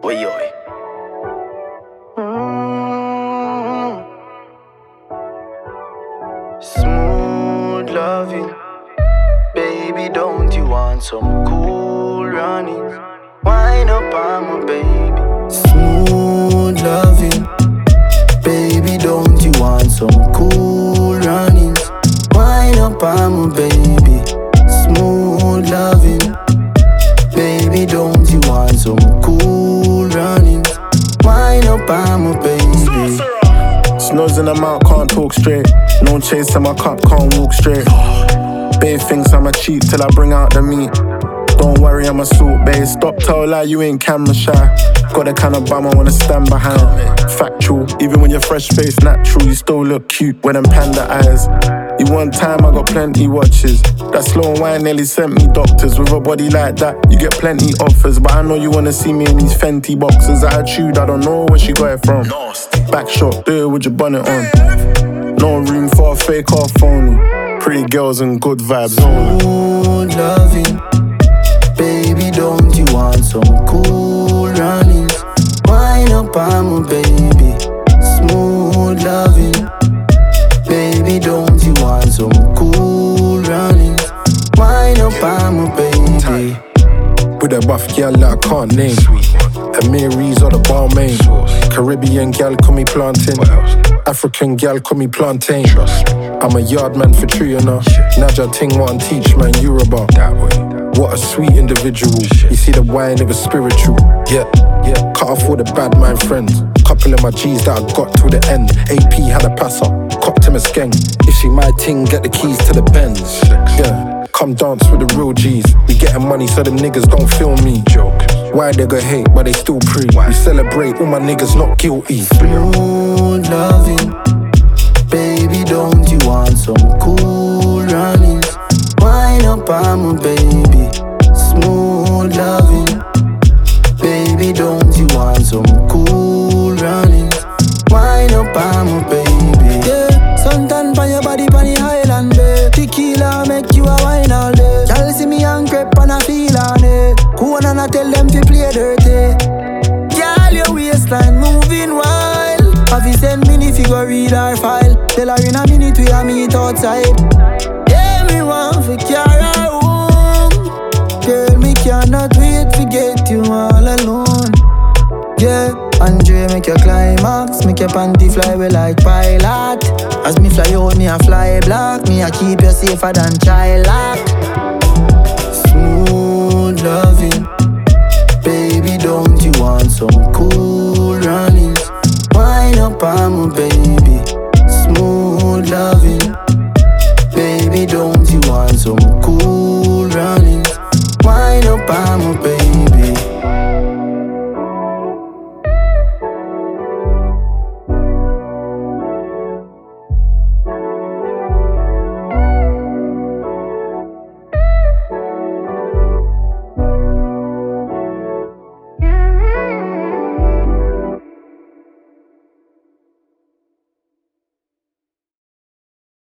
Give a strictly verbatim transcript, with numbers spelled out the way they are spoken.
Way yo. Mm. Smooth loving. Baby, don't you want some cool running? Wind up on my baby. Smooth loving. Baby, don't you want some cool runnings? Wind up on my baby. Smooth loving. Baby, don't you want some cool runnings? Wind up on my baby. Snows in the mouth, can't talk straight. No chase in my cup, can't walk straight. Babe thinks I'm a cheat till I bring out the meat. Don't worry, I'm a salt, babe. Stop tell lie, you ain't camera shy. Got the kind of bum I wanna stand behind. Factual, even when you're fresh faced, natural, you still look cute with them panda eyes. You one time, I got plenty watches. That slow wine nearly sent me doctors. With a body like that, you get plenty offers. But I know you wanna see me in these Fenty boxes. Attitude, I don't know where she got it from. Back shot, do it with your bonnet on. No room for a fake or phony. Pretty girls and good vibes only. Smooth loving. Baby, don't you want some cool runnings? Wind up on my baby. Smooth loving. Baby, don't you want some cool runnings? Wind up on my baby. With a buff girl that I can't name. Amiris or the Balmain. Caribbean girl call me plantain. African girl call me plantain. I'm a yard man for tree, you know. Naja ting want teach man Yoruba. What a sweet individual. You see the wine, it was spiritual. Yeah, yeah. Cut off all the bad mind friends. Couple of my G's that I got to the end. A P had a passer, copped him a skeng. If she my ting, get the keys to the Benz. Yeah, come dance with the real G's. We getting money so them niggas don't feel me. Joke. Why they got hate, but they still pre. We celebrate, all my niggas not guilty. Smooth loving. Baby, don't you want some cool runnings? Wind up on my baby. Smooth loving. Baby, don't you want some cool runnings? Wind up on my baby. Yeah, suntan pan your body pan the highland, babe. Tequila make you a wine all day. Y'all see me and crepe and I feel on it. Who wanna not tell them to play dirty? Girl, your waistline moving wild. Have you send me if you go read our file? Tell her in a minute we a meet outside. Yeah, me want for carry her home. Girl, me cannot wait to get you all alone. Yeah, Andre make your climax. Make your panty fly away like pilot. As me fly out, me a fly black. Me a keep you safer than child lock. Smooth loving. Baby, don't you want some cool runnings? Wind up on my baby. Smooth loving. Baby, don't you want some cool